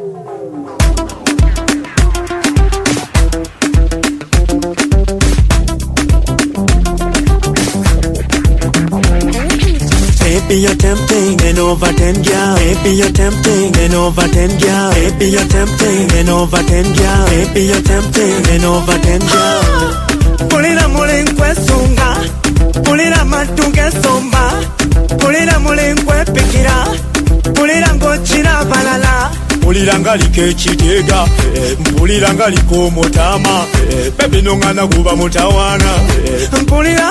Baby, you're tempting and over 10, girl. Baby, you're tempting and over 10, girl. Baby, you're tempting and over 10, girl. Baby, you're tempting and over 10, girl. Pulira mulinkwe sunga, pulira matunge somba, pulira mulinkwe pikira, pulira ngochira balala. Pulira ngaliko ekitega, mpulira ngaliko mutama, baby nongana kuba mutawana. Mpulira,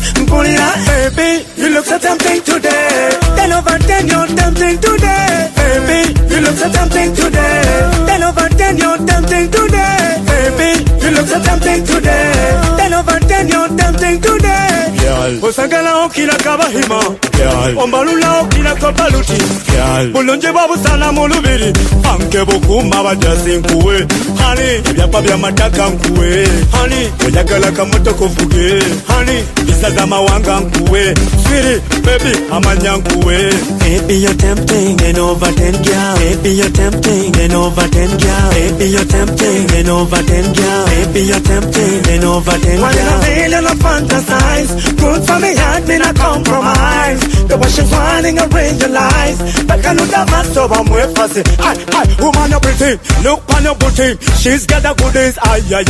baby, you look so tempting today. 10 over 10, you're tempting today. Baby, you look so tempting today. 10 over 10, you're tempting today. Baby, you look so tempting today. 10 over 10, you're tempting today. Osangala okina kabahima. Ombalula okina kabaluti. Bulunje babu sana mulubiri. Anke bukuma bajasi nkuwe. Honey, ebyapa bya mataka nkuwe. Honey, oyagala kamoto kufuge. Honey, bisaza mawanga nkuwe. Sweetie, baby, amanya nkuwe. Baby, you're tempting and over 10, girl. Baby, you're tempting and over 10, girl. Baby, you're tempting and over 10, girl. Baby, you're tempting and over 10, girl. One in a million of fantasize. Good for me, heart, me not compromise. The way she's whining, arrange your lies. But I look at my soul, I'm way fussy. Woman, you're pretty. Look on your booty. She's got the goodies.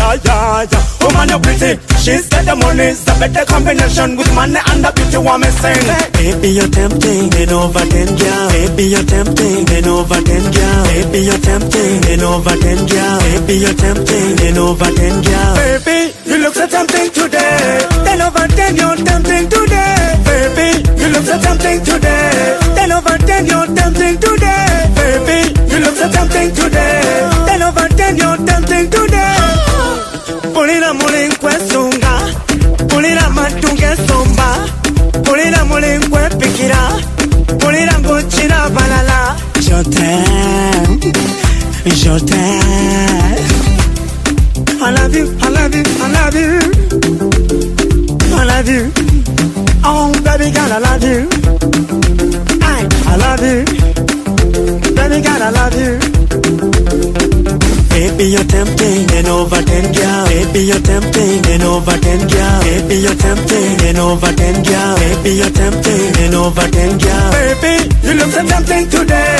Woman, you're pretty. She's got the money. It's a better combination with money and the beauty woman saying. Baby, you're tempting and over 10, girl. Baby, you're tempting and over 10, girl. Baby, you're tempting and over 10, girl. Baby, you're tempting and over 10, girl. Baby, you look so tempting today. 10 over 10, you're tempting today. Baby, you look so tempting today. 10 over 10, you're tempting today. Baby, you look so tempting today. 10 over 10, you're tempting today. Pulira mulinkwe sunga, pulira matunge somba, pulira mulinkwe pikira, pulira ngochira balala. Je t'aime, je t'aime. I love you, I love you, I love you, I love you. Oh baby girl, I love you. I love you, baby girl, I love you. Baby, you're tempting and over 10, girl. Baby, you're tempting and over 10, girl. Baby, you're tempting and over 10, girl. Baby, you're tempting and over 10, girl. Baby, you look so tempting today.